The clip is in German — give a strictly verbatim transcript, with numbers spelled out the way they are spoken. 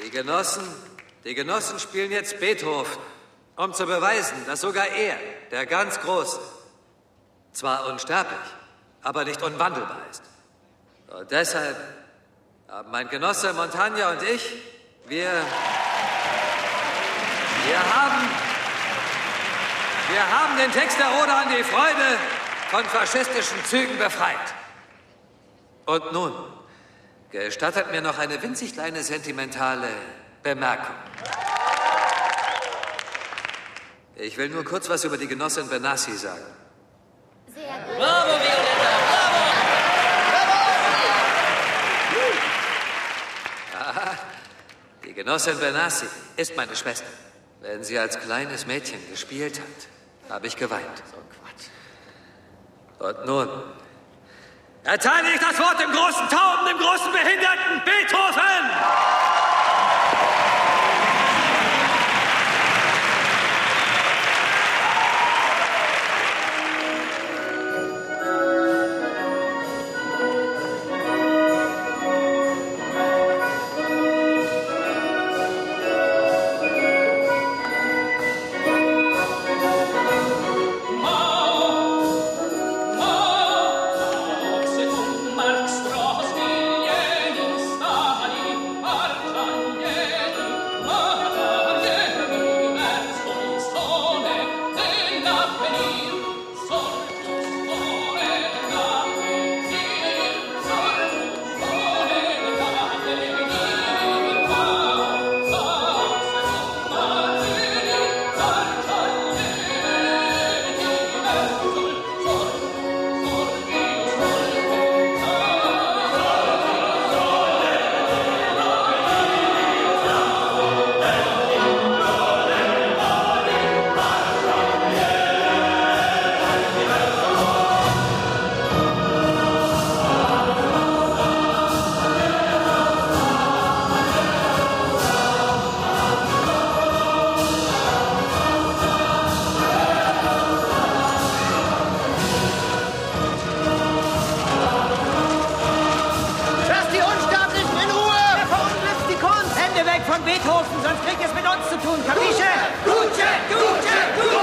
Die Genossen, die Genossen spielen jetzt Beethoven, um zu beweisen, dass sogar er, der ganz Große, zwar unsterblich, aber nicht unwandelbar ist. Und deshalb haben mein Genosse Montagna und ich, wir, wir haben, wir haben den Text der Ode an die Freude von faschistischen Zügen befreit. Und nun, gestattet mir noch eine winzig kleine sentimentale Bemerkung. Ich will nur kurz was über die Genossin Benassi sagen. Sehr gut. Bravo, Violetta, bravo! Aha, die Genossin Benassi ist meine Schwester. Wenn sie als kleines Mädchen gespielt hat, habe ich geweint. So Quatsch. Und nun erteile ich das Wort dem großen Tauben, dem großen Behinderten Beethoven! Von Beethoven, sonst kriegt es mit uns zu tun, Kapische? Gute, gute, gute!